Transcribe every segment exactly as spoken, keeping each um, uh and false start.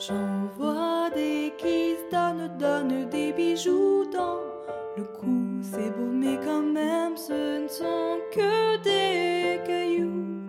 J'en vois des qui se donnent, donnent des bijoux dans le cou. C'est beau, mais quand même, ce ne sont que des cailloux.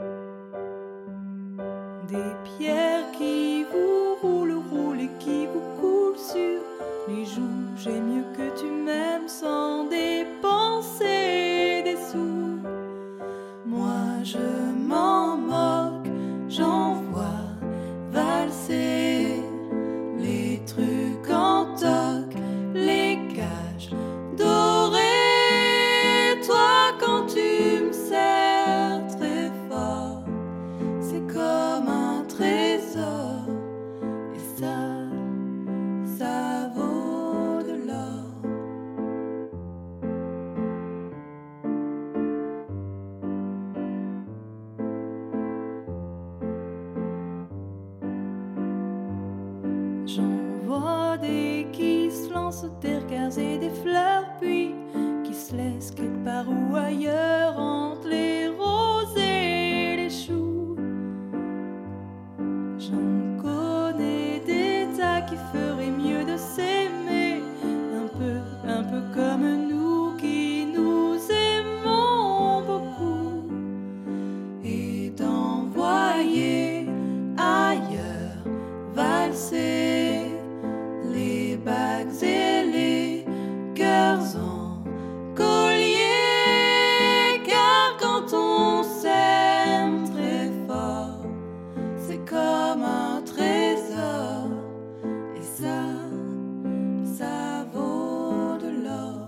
Des pierres qui vous roulent, roulent et qui vous coulent sur les joues. J'aime mieux que tu m'aimes sans dépenser des sous. Moi je m'en moque, j'en vois valser les trucs en toc, les cages dorées. Toi quand tu me serres très fort, c'est comme un trésor. Et ça, ça vaut de l'or. J'en vois des qui se lancent des regards et des fleurs, puis qui se laissent quelque part ou ailleurs entre les roses et les choux. J'en connais des tas qui feraient mieux de s'aimer un peu, un peu comme nous qui nous aimons beaucoup, et d'envoyer ailleurs valser les bagues et les cœurs en collier. Car quand on s'aime très fort, c'est comme un trésor. Et ça, ça vaut de l'or.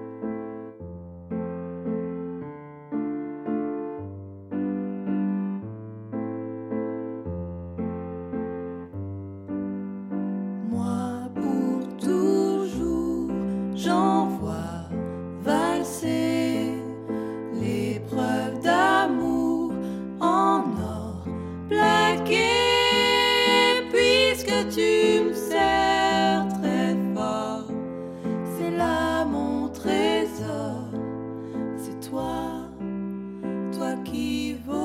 Moi pour toujours, j'en vois valser les preuves d'amour en or plaqué. Puisque tu me serres très fort, c'est là mon trésor. C'est toi, toi qui vaut